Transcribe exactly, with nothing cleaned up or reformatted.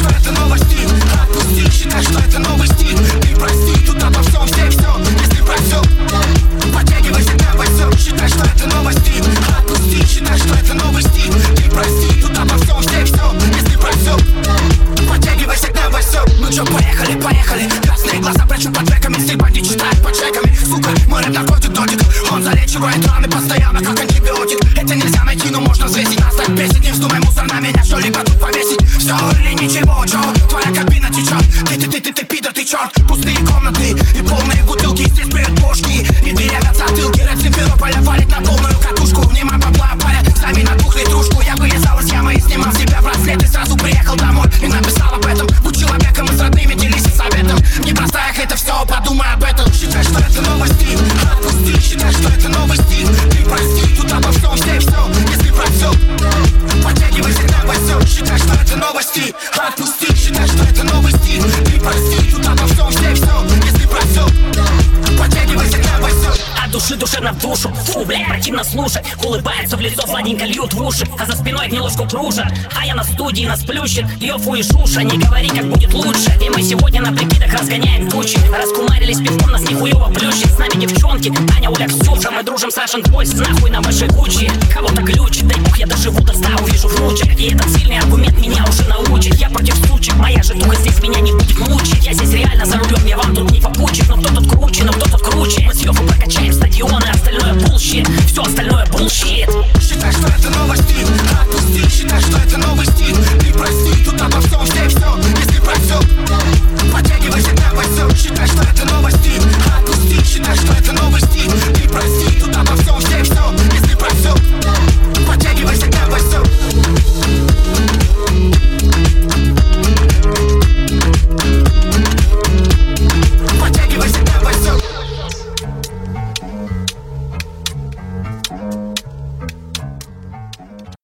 что это новости. Отпусти, считай, что это новый стиль. Ты прости, тут обо всем все все. Если про все, подтягивайся, давай все. Считай, что это новости. Отпусти, считай, что это новый стиль. Ты прости, тут обо всем все все. Если про все, подтягивайся, давай все. Ну чё, поехали, поехали. Красные глаза прячу под веками. Слепа не читает под чеками. Сука, мой рэп наркотик додик. Он залечивает раны постоянно, как антибиотик. Это нельзя найти, но можно взвесить. Нас так бесит, не вздумай мусор на меня. Что-либо тут повесить. Все или ничего, чё? Твоя кабина течет. Ты, ты, ты, ты, ты, пидор, ты черт. Пустые комнаты и полные бутылки. Здесь бьют бошки и дырявят затылки. Рэп Симферополя валит на полную катушку. Внимай, бабла палят сами на двухлитрушку. Я вылезал из ямы и снимал с себя браслет. И сразу приехал домой и написал об этом. Будь человеком и с родными делись советом. Непростая это все, подумай об этом. Считай, что это новости. Отпусти, считай, что это новости. Ты прости, тут обо всем все все. Если про все, подтягивайся, давай все. Считай, что это новости. Отпусти, считай, что это новости. Ты прости, тут обо всем все все. Если про все, подтягивайся, давай все. От души душевно в душу. Фу, блядь, противно слушать. Улыбается в лицо, сладенько льют в уши. А за спиной гнилушку кружат. А я на студии нас плющит. Ёфу и шуша, не говори, как будет лучше. И мы сегодня на прикидах разгоняем тучи. Раскумарились пивком, нас нихуёво плющит. С нами девчонки, Аня, Оля, Ксюша. Мы дружим с Russian Boys, нахуй на вашей куче. Кого-то ключ, дай бог я доживу до ста. Увижу в ручек, и этот сильный аргумент меня уже научит. Я против сучек, моя же туха здесь меня